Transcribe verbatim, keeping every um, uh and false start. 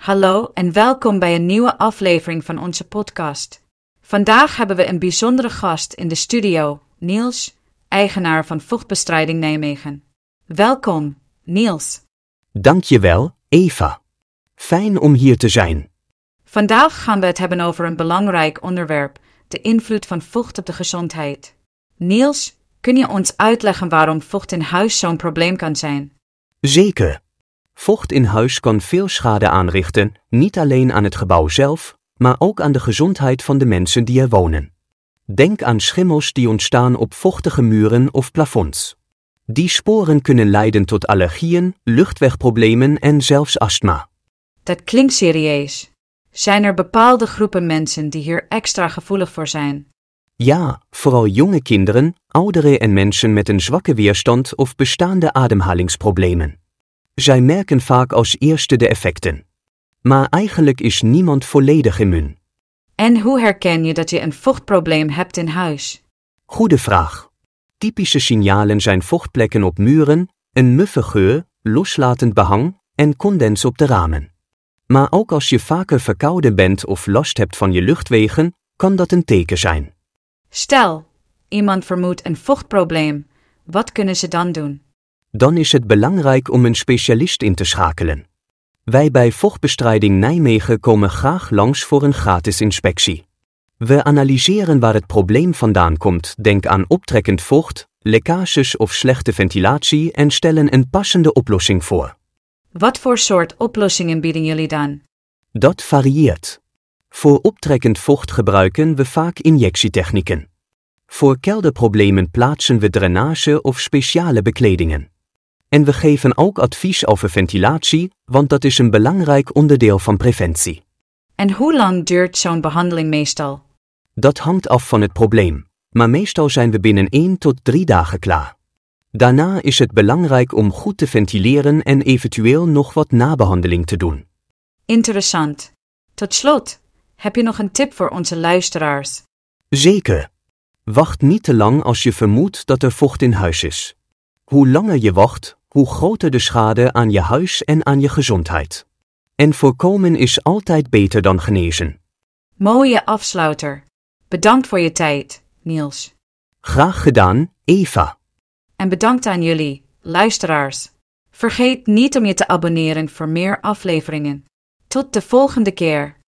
Hallo en welkom bij een nieuwe aflevering van onze podcast. Vandaag hebben we een bijzondere gast in de studio, Niels, eigenaar van Vochtbestrijding Nijmegen. Welkom, Niels. Dankjewel, Eva. Fijn om hier te zijn. Vandaag gaan we het hebben over een belangrijk onderwerp, de invloed van vocht op de gezondheid. Niels, kun je ons uitleggen waarom vocht in huis zo'n probleem kan zijn? Zeker. Vocht in huis kan veel schade aanrichten, niet alleen aan het gebouw zelf, maar ook aan de gezondheid van de mensen die er wonen. Denk aan schimmels die ontstaan op vochtige muren of plafonds. Die sporen kunnen leiden tot allergieën, luchtwegproblemen en zelfs astma. Dat klinkt serieus. Zijn er bepaalde groepen mensen die hier extra gevoelig voor zijn? Ja, vooral jonge kinderen, ouderen en mensen met een zwakke weerstand of bestaande ademhalingsproblemen. Zij merken vaak als eerste de effecten. Maar eigenlijk is niemand volledig immuun. En hoe herken je dat je een vochtprobleem hebt in huis? Goede vraag. Typische signalen zijn vochtplekken op muren, een muffe geur, loslatend behang en condens op de ramen. Maar ook als je vaker verkouden bent of last hebt van je luchtwegen, kan dat een teken zijn. Stel, iemand vermoedt een vochtprobleem. Wat kunnen ze dan doen? Dan is het belangrijk om een specialist in te schakelen. Wij bij Vochtbestrijding Nijmegen komen graag langs voor een gratis inspectie. We analyseren waar het probleem vandaan komt, denk aan optrekkend vocht, lekkages of slechte ventilatie en stellen een passende oplossing voor. Wat voor soort oplossingen bieden jullie dan? Dat varieert. Voor optrekkend vocht gebruiken we vaak injectietechnieken. Voor kelderproblemen plaatsen we drainage of speciale bekledingen. En we geven ook advies over ventilatie, want dat is een belangrijk onderdeel van preventie. En hoe lang duurt zo'n behandeling meestal? Dat hangt af van het probleem, maar meestal zijn we binnen één tot drie dagen klaar. Daarna is het belangrijk om goed te ventileren en eventueel nog wat nabehandeling te doen. Interessant. Tot slot, heb je nog een tip voor onze luisteraars? Zeker. Wacht niet te lang als je vermoedt dat er vocht in huis is. Hoe langer je wacht, hoe groter de schade aan je huis en aan je gezondheid. En voorkomen is altijd beter dan genezen. Mooie afsluiter. Bedankt voor je tijd, Niels. Graag gedaan, Eva. En bedankt aan jullie, luisteraars. Vergeet niet om je te abonneren voor meer afleveringen. Tot de volgende keer.